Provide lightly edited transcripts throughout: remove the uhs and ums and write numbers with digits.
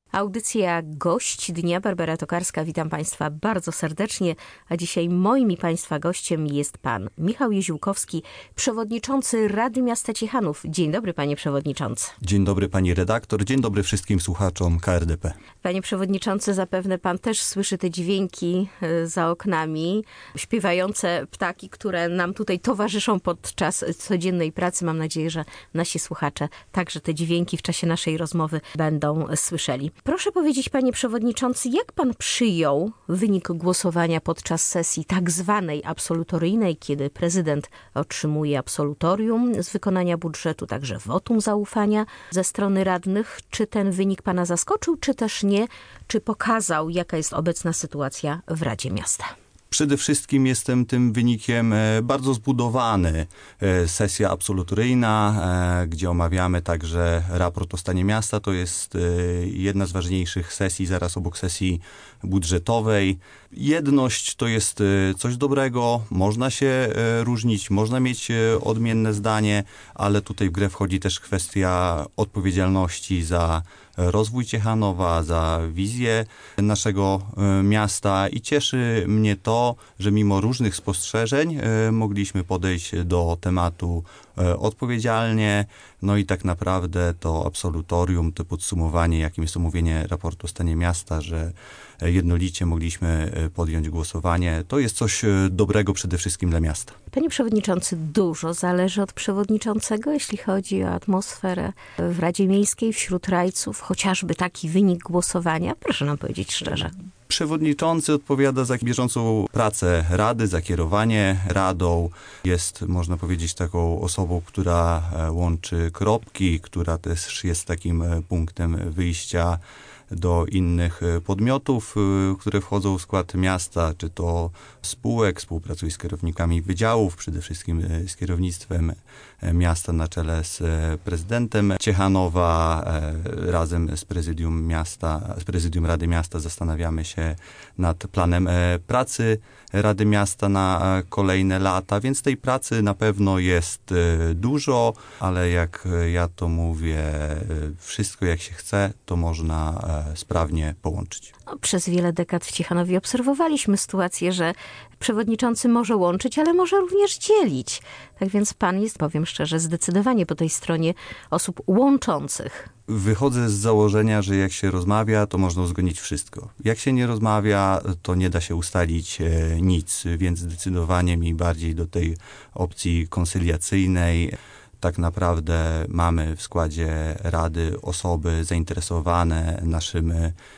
Audycja Gość Dnia, Barbara Tokarska. Witam Państwa bardzo serdecznie, a dzisiaj moim i Państwa gościem jest Pan Michał Jeziłkowski, przewodniczący Rady Miasta Ciechanów. Dzień dobry, Panie Przewodniczący. Dzień dobry, Pani redaktor. Dzień dobry wszystkim słuchaczom KRDP. Panie Przewodniczący, zapewne Pan też słyszy te dźwięki za oknami, śpiewające ptaki, które nam tutaj towarzyszą podczas codziennej pracy. Mam nadzieję, że nasi słuchacze także te dźwięki w czasie naszej rozmowy będą słyszeli. Proszę powiedzieć, Panie Przewodniczący, jak Pan przyjął wynik głosowania podczas sesji tak zwanej absolutoryjnej, kiedy prezydent otrzymuje absolutorium z wykonania budżetu, także wotum zaufania ze strony radnych? Czy ten wynik Pana zaskoczył, czy też nie? Czy pokazał, jaka jest obecna sytuacja w Radzie Miasta? Przede wszystkim jestem tym wynikiem bardzo zbudowany. Sesja absolutoryjna, gdzie omawiamy także raport o stanie miasta, to jest jedna z ważniejszych sesji zaraz obok sesji budżetowej. Jedność to jest coś dobrego, można się różnić, można mieć odmienne zdanie, ale tutaj w grę wchodzi też kwestia odpowiedzialności za rozwój Ciechanowa, za wizję naszego miasta i cieszy mnie to, że mimo różnych spostrzeżeń mogliśmy podejść do tematu odpowiedzialnie. No i tak naprawdę to absolutorium, to podsumowanie, jakim jest omówienie raportu o stanie miasta, że jednolicie mogliśmy podjąć głosowanie. To jest coś dobrego przede wszystkim dla miasta. Panie Przewodniczący, dużo zależy od przewodniczącego, jeśli chodzi o atmosferę w Radzie Miejskiej, wśród rajców, chociażby taki wynik głosowania. Proszę nam powiedzieć szczerze. Przewodniczący odpowiada za bieżącą pracę Rady, za kierowanie Radą. Jest, można powiedzieć, taką osobą, która łączy kropki, która też jest takim punktem wyjścia do innych podmiotów, które wchodzą w skład miasta, czy to spółek, współpracuje z kierownikami wydziałów, przede wszystkim z kierownictwem miasta na czele z prezydentem Ciechanowa. Razem z prezydium miasta, z prezydium Rady Miasta zastanawiamy się nad planem pracy Rady Miasta na kolejne lata, więc tej pracy na pewno jest dużo, ale jak ja to mówię, wszystko jak się chce, to można sprawnie połączyć. Przez wiele dekad w Ciechanowie obserwowaliśmy sytuację, że przewodniczący może łączyć, ale może również dzielić. Tak więc pan jest, powiem szczerze, zdecydowanie po tej stronie osób łączących. Wychodzę z założenia, że jak się rozmawia, to można uzgodnić wszystko. Jak się nie rozmawia, to nie da się ustalić nic, więc zdecydowanie mi bardziej do tej opcji koncyliacyjnej. Tak naprawdę mamy w składzie Rady osoby zainteresowane naszym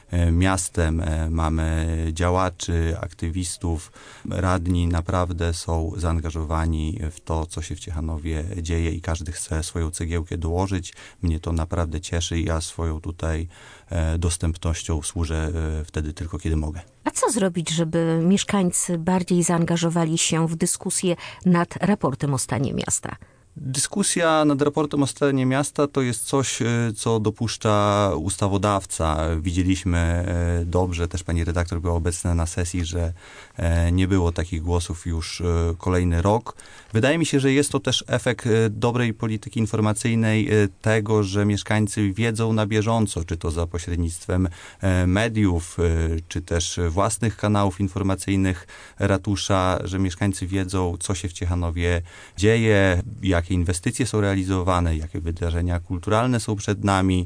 miastem, mamy działaczy, aktywistów. Radni naprawdę są zaangażowani w to, co się w Ciechanowie dzieje i każdy chce swoją cegiełkę dołożyć. Mnie to naprawdę cieszy i ja swoją tutaj dostępnością służę wtedy tylko, kiedy mogę. A co zrobić, żeby mieszkańcy bardziej zaangażowali się w dyskusję nad raportem o stanie miasta? Dyskusja nad raportem o stanie miasta to jest coś, co dopuszcza ustawodawca. Widzieliśmy dobrze, też pani redaktor była obecna na sesji, że nie było takich głosów już kolejny rok. Wydaje mi się, że jest to też efekt dobrej polityki informacyjnej, tego, że mieszkańcy wiedzą na bieżąco, czy to za pośrednictwem mediów, czy też własnych kanałów informacyjnych ratusza, że mieszkańcy wiedzą, co się w Ciechanowie dzieje, jakie inwestycje są realizowane, jakie wydarzenia kulturalne są przed nami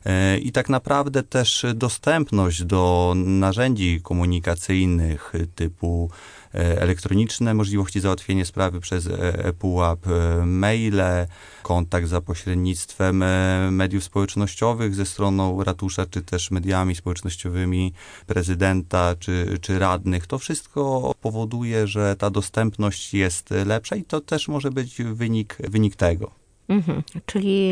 i tak naprawdę też dostępność do narzędzi komunikacyjnych typu elektroniczne możliwości załatwienia sprawy przez ePUAP, maile, kontakt za pośrednictwem mediów społecznościowych ze stroną ratusza, czy też mediami społecznościowymi prezydenta, czy radnych. To wszystko powoduje, że ta dostępność jest lepsza i to też może być wynik tego. Czyli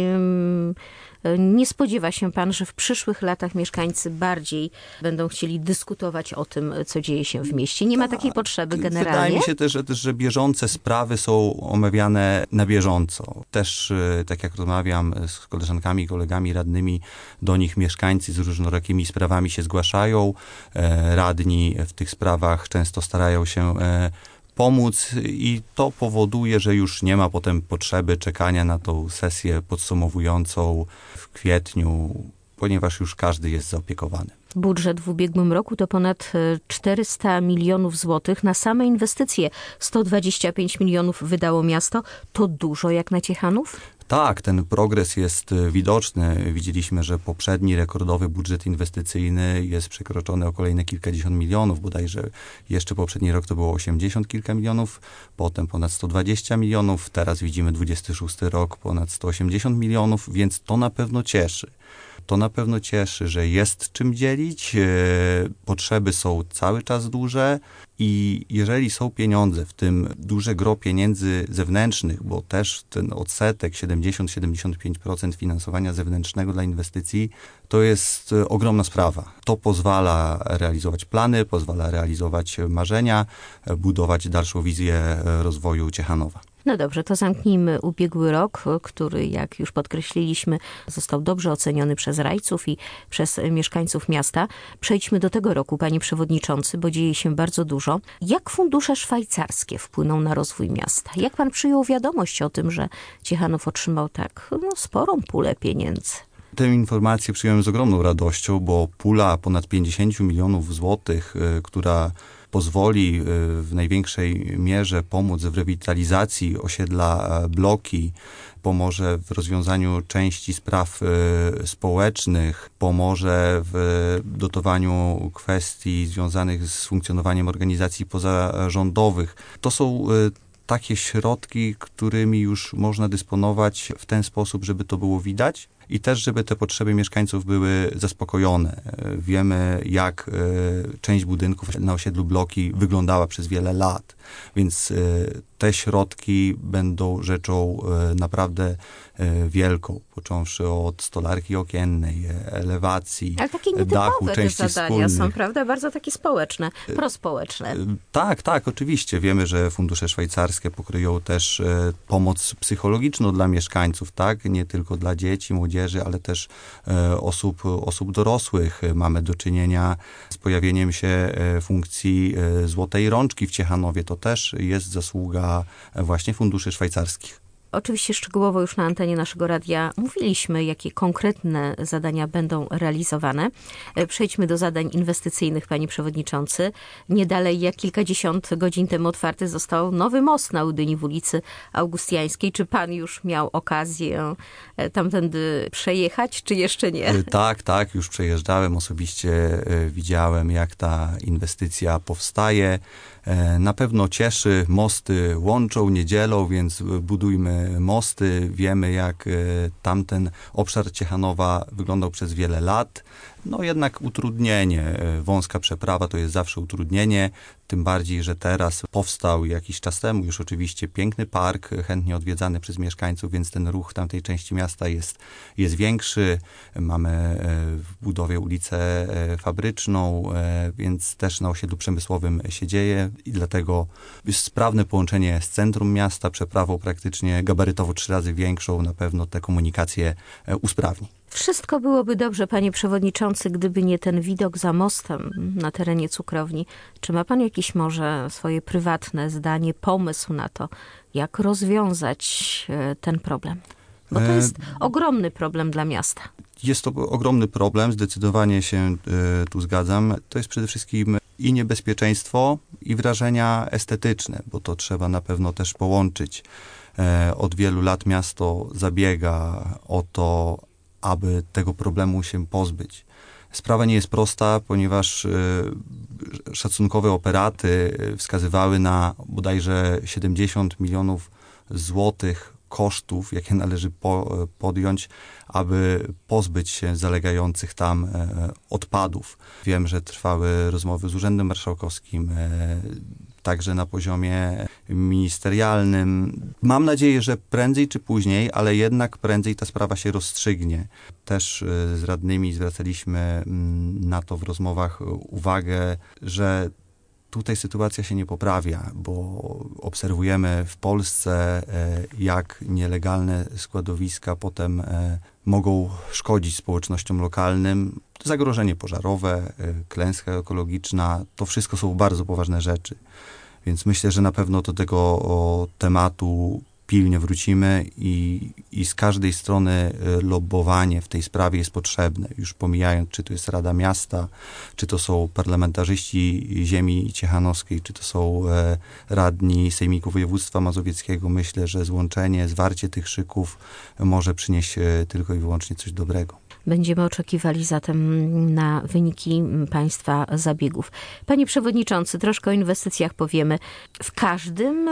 nie spodziewa się pan, że w przyszłych latach mieszkańcy bardziej będą chcieli dyskutować o tym, co dzieje się w mieście? Nie ma takiej potrzeby generalnie? Wydaje mi się też, że bieżące sprawy są omawiane na bieżąco. Też, tak jak rozmawiam z koleżankami, kolegami radnymi, do nich mieszkańcy z różnorakimi sprawami się zgłaszają. Radni w tych sprawach często starają się pomóc i to powoduje, że już nie ma potem potrzeby czekania na tą sesję podsumowującą w kwietniu. ponieważ już każdy jest zaopiekowany. Budżet w ubiegłym roku to ponad 400 milionów złotych na same inwestycje. 125 milionów wydało miasto. To dużo jak na Ciechanów? Tak, ten progres jest widoczny. Widzieliśmy, że poprzedni rekordowy budżet inwestycyjny jest przekroczony o kolejne kilkadziesiąt milionów. Bodajże jeszcze poprzedni rok to było 80 kilka milionów, potem ponad 120 milionów. Teraz widzimy 26 rok ponad 180 milionów, więc to na pewno cieszy. To na pewno cieszy, że jest czym dzielić, potrzeby są cały czas duże i jeżeli są pieniądze, w tym duże gro pieniędzy zewnętrznych, bo też ten odsetek 70-75% finansowania zewnętrznego dla inwestycji, to jest ogromna sprawa. To pozwala realizować plany, pozwala realizować marzenia, budować dalszą wizję rozwoju Ciechanowa. No dobrze, to zamknijmy ubiegły rok, który, jak już podkreśliliśmy, został dobrze oceniony przez rajców i przez mieszkańców miasta. Przejdźmy do tego roku, panie przewodniczący, bo dzieje się bardzo dużo. Jak fundusze szwajcarskie wpłyną na rozwój miasta? Jak pan przyjął wiadomość o tym, że Ciechanów otrzymał tak sporą pulę pieniędzy? Tę informację przyjąłem z ogromną radością, bo pula ponad 50 milionów złotych, która pozwoli w największej mierze pomóc w rewitalizacji osiedla Bloki, pomoże w rozwiązaniu części spraw społecznych, pomoże w dotowaniu kwestii związanych z funkcjonowaniem organizacji pozarządowych. To są takie środki, którymi już można dysponować w ten sposób, żeby to było widać i też, żeby te potrzeby mieszkańców były zaspokojone. Wiemy, jak część budynków na osiedlu Bloki wyglądała przez wiele lat, więc te środki będą rzeczą naprawdę wielką, począwszy od stolarki okiennej, elewacji, ale takie dachu, części zadania wspólnych. są, prawda? Bardzo takie społeczne, prospołeczne. Tak, oczywiście. Wiemy, że fundusze szwajcarskie pokryją też pomoc psychologiczną dla mieszkańców, tak? Nie tylko dla dzieci, młodzieży, ale też osób dorosłych. Mamy do czynienia z pojawieniem się funkcji Złotej Rączki w Ciechanowie. To też jest zasługa właśnie funduszy szwajcarskich. Oczywiście szczegółowo już na antenie naszego radia mówiliśmy, jakie konkretne zadania będą realizowane. Przejdźmy do zadań inwestycyjnych, panie przewodniczący. Nie dalej jak kilkadziesiąt godzin temu otwarty został nowy most na Udyni w ulicy Augustiańskiej. Czy pan już miał okazję tamtędy przejechać, czy jeszcze nie? Tak, już przejeżdżałem. Osobiście widziałem, jak ta inwestycja powstaje. Na pewno cieszy, mosty łączą, nie dzielą, więc budujmy mosty. Wiemy, jak tamten obszar Ciechanowa wyglądał przez wiele lat. No jednak utrudnienie, wąska przeprawa to jest zawsze utrudnienie, tym bardziej, że teraz powstał jakiś czas temu już oczywiście piękny park, chętnie odwiedzany przez mieszkańców, więc ten ruch w tamtej części miasta jest większy. Mamy w budowie ulicę fabryczną, więc też na osiedlu przemysłowym się dzieje i dlatego jest sprawne połączenie z centrum miasta, przeprawą praktycznie gabarytowo 3 razy większą, na pewno te komunikacje usprawni. Wszystko byłoby dobrze, panie przewodniczący, gdyby nie ten widok za mostem na terenie cukrowni. Czy ma pan jakieś może swoje prywatne zdanie, pomysł na to, jak rozwiązać ten problem? Bo to jest ogromny problem dla miasta. Jest to ogromny problem, zdecydowanie się tu zgadzam. To jest przede wszystkim i niebezpieczeństwo, i wrażenia estetyczne, bo to trzeba na pewno też połączyć. Od wielu lat miasto zabiega o to, aby tego problemu się pozbyć. Sprawa nie jest prosta, ponieważ szacunkowe operaty wskazywały na bodajże 70 milionów złotych kosztów, jakie należy podjąć, aby pozbyć się zalegających tam odpadów. Wiem, że trwały rozmowy z Urzędem Marszałkowskim, także na poziomie ministerialnym. Mam nadzieję, że prędzej czy później, ale jednak prędzej ta sprawa się rozstrzygnie. Też z radnymi zwracaliśmy na to w rozmowach uwagę, że tutaj sytuacja się nie poprawia, bo obserwujemy w Polsce, jak nielegalne składowiska potem mogą szkodzić społecznościom lokalnym. Zagrożenie pożarowe, klęska ekologiczna, to wszystko są bardzo poważne rzeczy. Więc myślę, że na pewno do tego tematu pilnie wrócimy i z każdej strony lobbowanie w tej sprawie jest potrzebne. Już pomijając, czy to jest Rada Miasta, czy to są parlamentarzyści ziemi ciechanowskiej, czy to są radni Sejmiku Województwa Mazowieckiego, myślę, że zwarcie tych szyków może przynieść tylko i wyłącznie coś dobrego. Będziemy oczekiwali zatem na wyniki Państwa zabiegów. Panie Przewodniczący, troszkę o inwestycjach powiemy. W każdym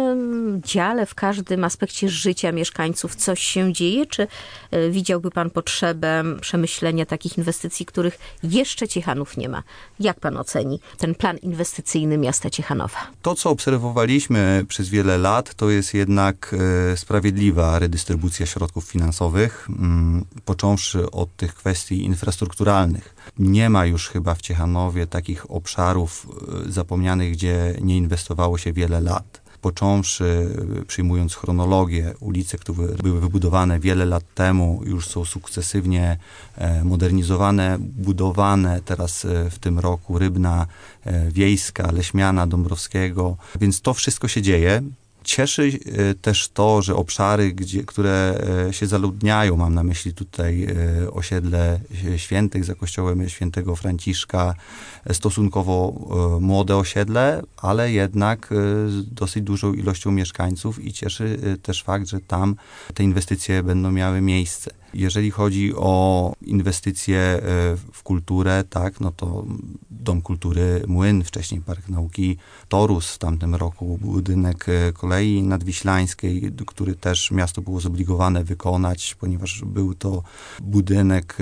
dziale, w każdym aspekcie życia mieszkańców coś się dzieje? Czy widziałby Pan potrzebę przemyślenia takich inwestycji, których jeszcze Ciechanów nie ma? Jak Pan oceni ten plan inwestycyjny miasta Ciechanowa? To, co obserwowaliśmy przez wiele lat, to jest jednak sprawiedliwa redystrybucja środków finansowych, począwszy od tych kwestii infrastrukturalnych. Nie ma już chyba w Ciechanowie takich obszarów zapomnianych, gdzie nie inwestowało się wiele lat. Począwszy, przyjmując chronologię, ulice, które były wybudowane wiele lat temu, już są sukcesywnie modernizowane, budowane. Teraz w tym roku Rybna Wiejska, Leśmiana Dąbrowskiego, więc to wszystko się dzieje. Cieszy też to, że obszary, które się zaludniają, mam na myśli tutaj osiedle świętych za kościołem świętego Franciszka, stosunkowo młode osiedle, ale jednak z dosyć dużą ilością mieszkańców i cieszy też fakt, że tam te inwestycje będą miały miejsce. Jeżeli chodzi o inwestycje w kulturę, tak, no to Dom Kultury Młyn, wcześniej Park Nauki Torus, w tamtym roku budynek kolei nadwiślańskiej, który też miasto było zobligowane wykonać, ponieważ był to budynek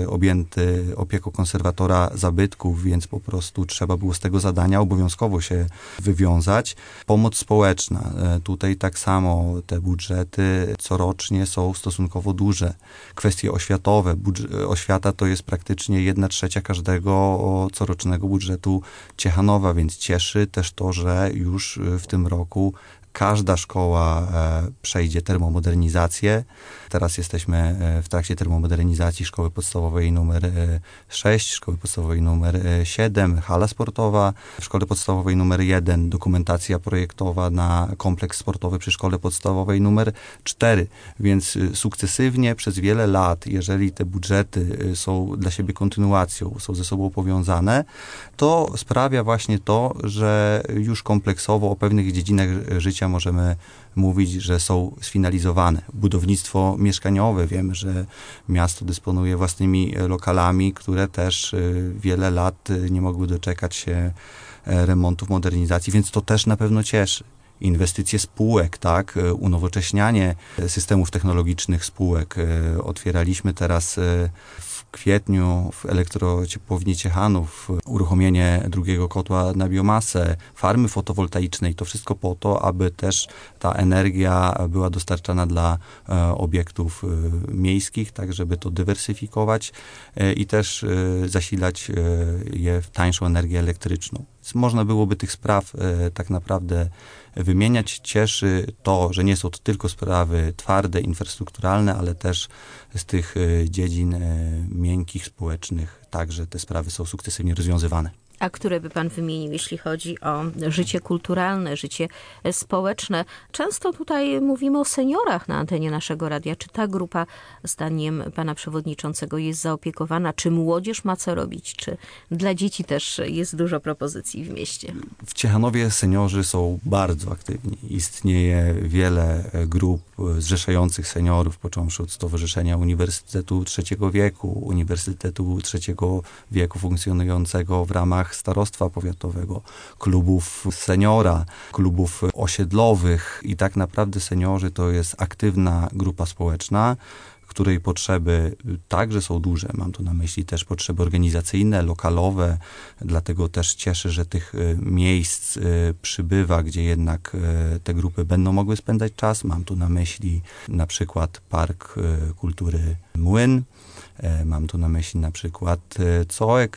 objęty opieką konserwatora zabytków, więc po prostu trzeba było z tego zadania obowiązkowo się wywiązać. Pomoc społeczna. Tutaj tak samo te budżety corocznie są stosunkowo duże. Kwestie oświatowe. Oświata to jest praktycznie 1/3 każdego corocznego budżetu Ciechanowa, więc cieszy też to, że już w tym roku każda szkoła przejdzie termomodernizację. Teraz jesteśmy w trakcie termomodernizacji szkoły podstawowej numer 6, szkoły podstawowej numer 7, hala sportowa. W szkole podstawowej numer 1 dokumentacja projektowa na kompleks sportowy przy szkole podstawowej numer 4. Więc sukcesywnie przez wiele lat, jeżeli te budżety są dla siebie kontynuacją, są ze sobą powiązane, to sprawia właśnie to, że już kompleksowo o pewnych dziedzinach życia możemy mówić, że są sfinalizowane. Budownictwo mieszkaniowe. Wiemy, że miasto dysponuje własnymi lokalami, które też wiele lat nie mogły doczekać się remontów, modernizacji, więc to też na pewno cieszy. Inwestycje spółek, tak, unowocześnianie systemów technologicznych spółek. Otwieraliśmy teraz w kwietniu w elektrociepłowni Ciechanów uruchomienie drugiego kotła na biomasę, farmy fotowoltaicznej. To wszystko po to, aby też ta energia była dostarczana dla obiektów miejskich, tak żeby to dywersyfikować i też zasilać je w tańszą energię elektryczną. Więc można byłoby tych spraw tak naprawdę wymieniać. Cieszy to, że nie są to tylko sprawy twarde, infrastrukturalne, ale też z tych dziedzin miękkich, społecznych, także te sprawy są sukcesywnie rozwiązywane. A które by Pan wymienił, jeśli chodzi o życie kulturalne, życie społeczne? Często tutaj mówimy o seniorach na antenie naszego radia. Czy ta grupa, zdaniem Pana Przewodniczącego, jest zaopiekowana? Czy młodzież ma co robić? Czy dla dzieci też jest dużo propozycji w mieście? W Ciechanowie seniorzy są bardzo aktywni. Istnieje wiele grup zrzeszających seniorów, począwszy od Stowarzyszenia Uniwersytetu Trzeciego Wieku, Uniwersytetu Trzeciego Wieku funkcjonującego w ramach starostwa powiatowego, klubów seniora, klubów osiedlowych i tak naprawdę seniorzy to jest aktywna grupa społeczna, której potrzeby także są duże. Mam tu na myśli też potrzeby organizacyjne, lokalowe, dlatego też cieszę, że tych miejsc przybywa, gdzie jednak te grupy będą mogły spędzać czas. Mam tu na myśli na przykład Park Kultury Młyn, Mam tu na myśli na przykład COEK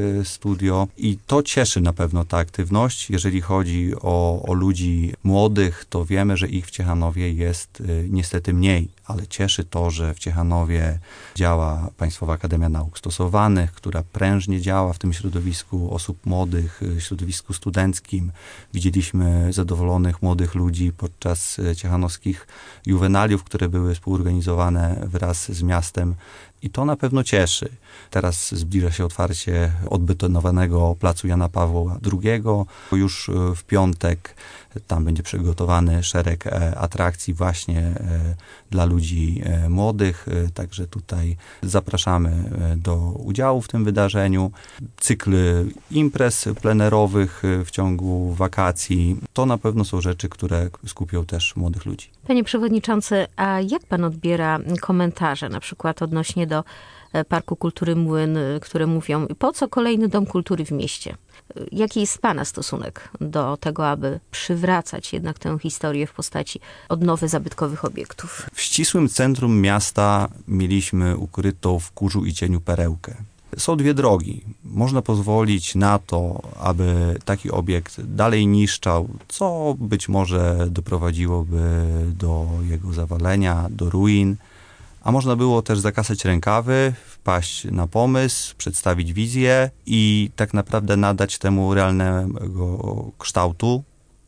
Studio i to cieszy na pewno ta aktywność. Jeżeli chodzi o ludzi młodych, to wiemy, że ich w Ciechanowie jest niestety mniej, ale cieszy to, że w Ciechanowie działa Państwowa Akademia Nauk Stosowanych, która prężnie działa w tym środowisku osób młodych, środowisku studenckim. Widzieliśmy zadowolonych młodych ludzi podczas ciechanowskich juwenaliów, które były współorganizowane wraz z miastem. I to na pewno cieszy. Teraz zbliża się otwarcie odbetonowanego placu Jana Pawła II. Już w piątek tam będzie przygotowany szereg atrakcji właśnie dla ludzi młodych. Także tutaj zapraszamy do udziału w tym wydarzeniu. Cykl imprez plenerowych w ciągu wakacji. To na pewno są rzeczy, które skupią też młodych ludzi. Panie przewodniczący, a jak pan odbiera komentarze, na przykład odnośnie do Parku Kultury Młyn, które mówią, po co kolejny dom kultury w mieście? Jaki jest pana stosunek do tego, aby przywracać jednak tę historię w postaci odnowy zabytkowych obiektów? W ścisłym centrum miasta mieliśmy ukrytą w kurzu i cieniu perełkę. Są dwie drogi. Można pozwolić na to, aby taki obiekt dalej niszczał, co być może doprowadziłoby do jego zawalenia, do ruin. A można było też zakasać rękawy, wpaść na pomysł, przedstawić wizję i tak naprawdę nadać temu realnego kształtu.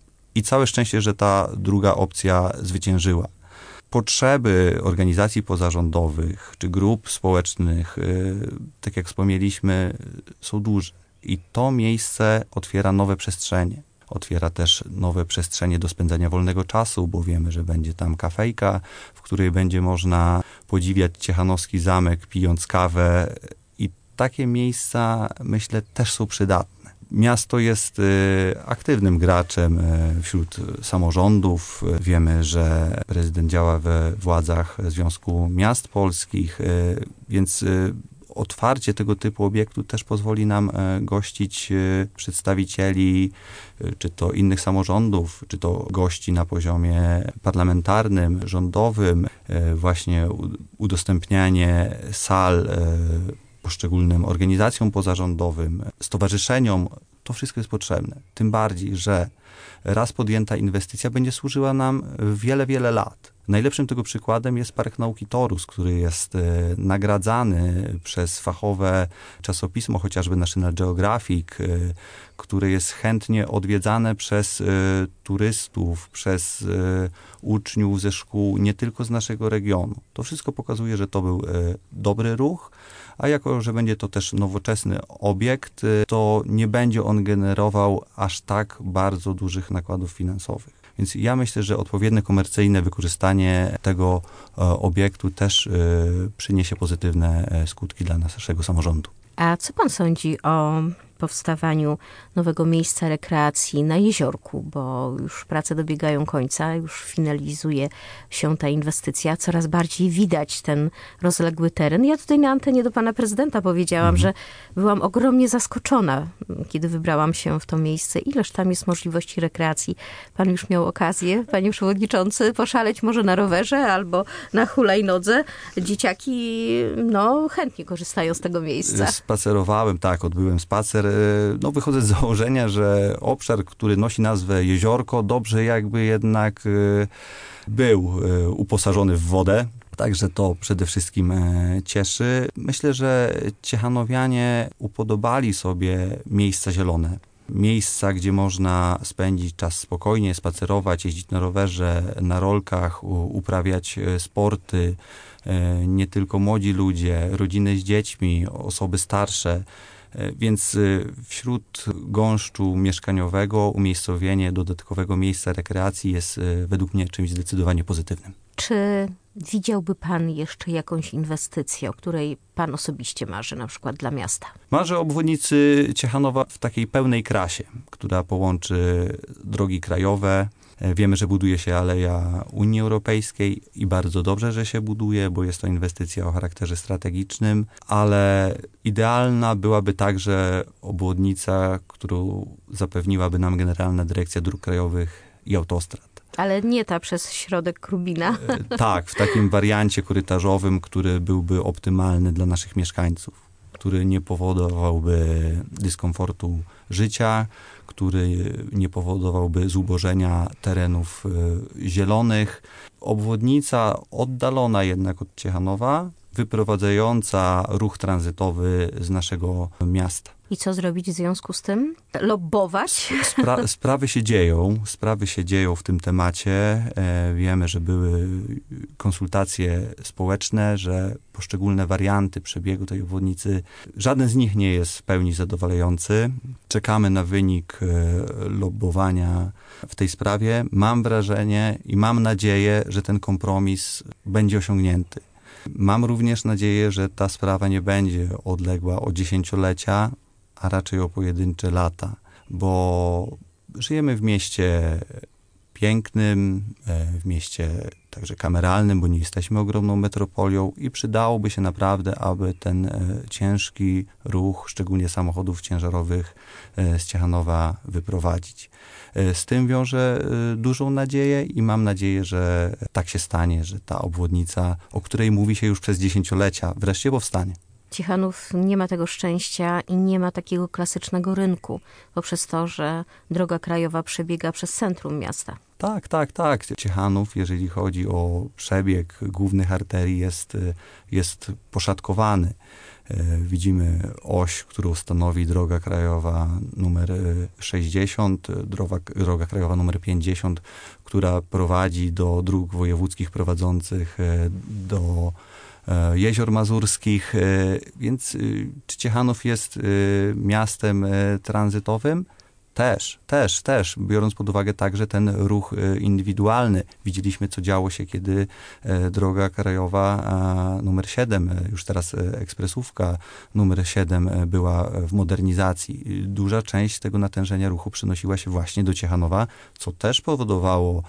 I całe szczęście, że ta druga opcja zwyciężyła. Potrzeby organizacji pozarządowych czy grup społecznych, tak jak wspomnieliśmy, są duże. I to miejsce otwiera nowe przestrzenie. Otwiera też nowe przestrzenie do spędzania wolnego czasu, bo wiemy, że będzie tam kafejka, w której będzie można podziwiać ciechanowski zamek, pijąc kawę. I takie miejsca, myślę, też są przydatne. Miasto jest aktywnym graczem wśród samorządów. Wiemy, że prezydent działa we władzach Związku Miast Polskich, więc otwarcie tego typu obiektu też pozwoli nam gościć przedstawicieli czy to innych samorządów, czy to gości na poziomie parlamentarnym, rządowym, właśnie udostępnianie sal poszczególnym organizacjom pozarządowym, stowarzyszeniom, to wszystko jest potrzebne. Tym bardziej, że raz podjęta inwestycja będzie służyła nam wiele, wiele lat. Najlepszym tego przykładem jest Park Nauki Torus, który jest nagradzany przez fachowe czasopismo, chociażby National Geographic, które jest chętnie odwiedzane przez turystów, przez uczniów ze szkół, nie tylko z naszego regionu. To wszystko pokazuje, że to był dobry ruch, a jako, że będzie to też nowoczesny obiekt, to nie będzie on generował aż tak bardzo dużych nakładów finansowych. Więc ja myślę, że odpowiednie komercyjne wykorzystanie tego obiektu też przyniesie pozytywne skutki dla naszego samorządu. A co pan sądzi o powstawaniu nowego miejsca rekreacji na Jeziorku, bo już prace dobiegają końca, już finalizuje się ta inwestycja, coraz bardziej widać ten rozległy teren. Ja tutaj na antenie do pana prezydenta powiedziałam, że byłam ogromnie zaskoczona, kiedy wybrałam się w to miejsce. Ileż tam jest możliwości rekreacji. Pan już miał okazję, panie przewodniczący, poszaleć może na rowerze albo na hulajnodze. Dzieciaki chętnie korzystają z tego miejsca. Spacerowałem, tak, odbyłem spacer. Wychodzę z założenia, że obszar, który nosi nazwę Jeziorko, dobrze jakby jednak był uposażony w wodę. Także to przede wszystkim cieszy. Myślę, że ciechanowianie upodobali sobie miejsca zielone. Miejsca, gdzie można spędzić czas spokojnie, spacerować, jeździć na rowerze, na rolkach, uprawiać sporty. Nie tylko młodzi ludzie, rodziny z dziećmi, osoby starsze. Więc wśród gąszczu mieszkaniowego umiejscowienie dodatkowego miejsca rekreacji jest według mnie czymś zdecydowanie pozytywnym. Czy widziałby pan jeszcze jakąś inwestycję, o której pan osobiście marzy, na przykład dla miasta? Marzę o obwodnicy Ciechanowa w takiej pełnej krasie, która połączy drogi krajowe. Wiemy, że buduje się Aleja Unii Europejskiej i bardzo dobrze, że się buduje, bo jest to inwestycja o charakterze strategicznym, ale idealna byłaby także obwodnica, którą zapewniłaby nam Generalna Dyrekcja Dróg Krajowych i autostrad. Ale nie ta przez środek Krubina. Tak, w takim wariancie korytarzowym, który byłby optymalny dla naszych mieszkańców, który nie powodowałby dyskomfortu życia, który nie powodowałby zubożenia terenów zielonych. Obwodnica oddalona jednak od Ciechanowa, wyprowadzająca ruch tranzytowy z naszego miasta. I co zrobić w związku z tym? Lobbować? Sprawy się dzieją w tym temacie. Wiemy, że były konsultacje społeczne, że poszczególne warianty przebiegu tej obwodnicy, żaden z nich nie jest w pełni zadowalający. Czekamy na wynik lobbowania w tej sprawie. Mam wrażenie i mam nadzieję, że ten kompromis będzie osiągnięty. Mam również nadzieję, że ta sprawa nie będzie odległa o dziesięciolecia, a raczej o pojedyncze lata, bo żyjemy w mieście pięknym, w mieście także kameralnym, bo nie jesteśmy ogromną metropolią i przydałoby się naprawdę, aby ten ciężki ruch, szczególnie samochodów ciężarowych z Ciechanowa wyprowadzić. Z tym wiążę dużą nadzieję i mam nadzieję, że tak się stanie, że ta obwodnica, o której mówi się już przez dziesięciolecia, wreszcie powstanie. Ciechanów nie ma tego szczęścia i nie ma takiego klasycznego rynku, poprzez to, że droga krajowa przebiega przez centrum miasta. Tak. Ciechanów, jeżeli chodzi o przebieg głównych arterii, jest poszatkowany. Widzimy oś, którą stanowi droga krajowa numer 60, droga krajowa numer 50, która prowadzi do dróg wojewódzkich prowadzących do Jezior Mazurskich, więc czy Ciechanów jest miastem tranzytowym? Też, biorąc pod uwagę także ten ruch indywidualny. Widzieliśmy, co działo się, kiedy droga krajowa numer 7, już teraz ekspresówka numer 7 była w modernizacji. Duża część tego natężenia ruchu przenosiła się właśnie do Ciechanowa, co też powodowało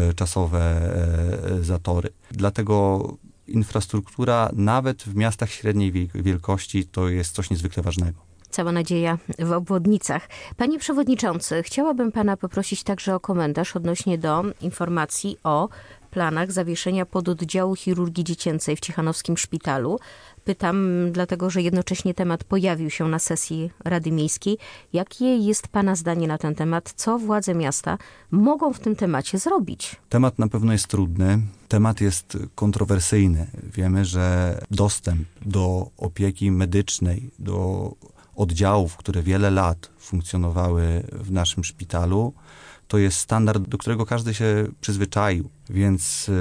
czasowe zatory. Dlatego infrastruktura nawet w miastach średniej wielkości to jest coś niezwykle ważnego. Cała nadzieja w obwodnicach. Panie przewodniczący, chciałabym pana poprosić także o komentarz odnośnie do informacji o planach zawieszenia pododdziału chirurgii dziecięcej w Ciechanowskim Szpitalu. Pytam dlatego, że jednocześnie temat pojawił się na sesji Rady Miejskiej. Jakie jest pana zdanie na ten temat? Co władze miasta mogą w tym temacie zrobić? Temat na pewno jest trudny. Temat jest kontrowersyjny. Wiemy, że dostęp do opieki medycznej, do oddziałów, które wiele lat funkcjonowały w naszym szpitalu, to jest standard, do którego każdy się przyzwyczaił. Więc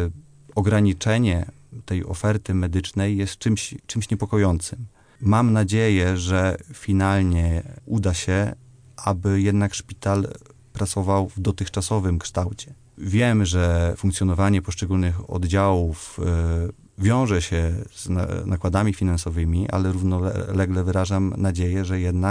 ograniczenie tej oferty medycznej jest czymś niepokojącym. Mam nadzieję, że finalnie uda się, aby jednak szpital pracował w dotychczasowym kształcie. Wiem, że funkcjonowanie poszczególnych oddziałów wiąże się z nakładami finansowymi, ale równolegle wyrażam nadzieję,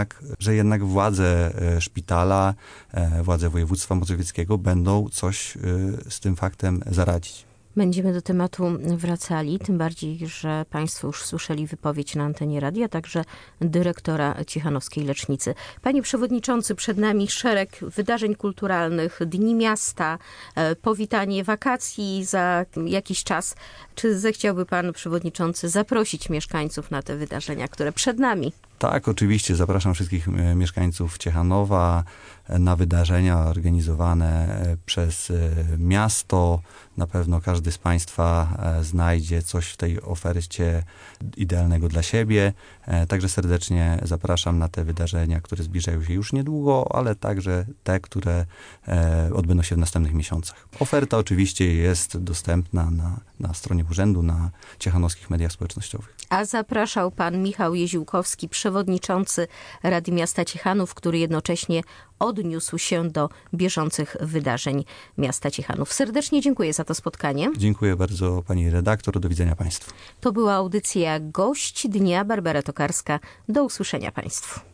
że jednak władze szpitala, władze województwa mazowieckiego będą coś z tym faktem zaradzić. Będziemy do tematu wracali, tym bardziej, że państwo już słyszeli wypowiedź na antenie radia, także dyrektora Ciechanowskiej Lecznicy. Panie przewodniczący, przed nami szereg wydarzeń kulturalnych, Dni Miasta, powitanie wakacji za jakiś czas. Czy zechciałby pan przewodniczący zaprosić mieszkańców na te wydarzenia, które przed nami? Tak, oczywiście. Zapraszam wszystkich mieszkańców Ciechanowa na wydarzenia organizowane przez miasto. Na pewno każdy z państwa znajdzie coś w tej ofercie idealnego dla siebie. Także serdecznie zapraszam na te wydarzenia, które zbliżają się już niedługo, ale także te, które odbędą się w następnych miesiącach. Oferta oczywiście jest dostępna na stronie urzędu, na ciechanowskich mediach społecznościowych. A zapraszał pan Michał Jeziłkowski, przewodniczący Rady Miasta Ciechanów, który jednocześnie odniósł się do bieżących wydarzeń miasta Ciechanów. Serdecznie dziękuję za to spotkanie. Dziękuję bardzo pani redaktor. Do widzenia państwu. To była audycja Gość Dnia. Barbara Tokarska. Do usłyszenia państwu.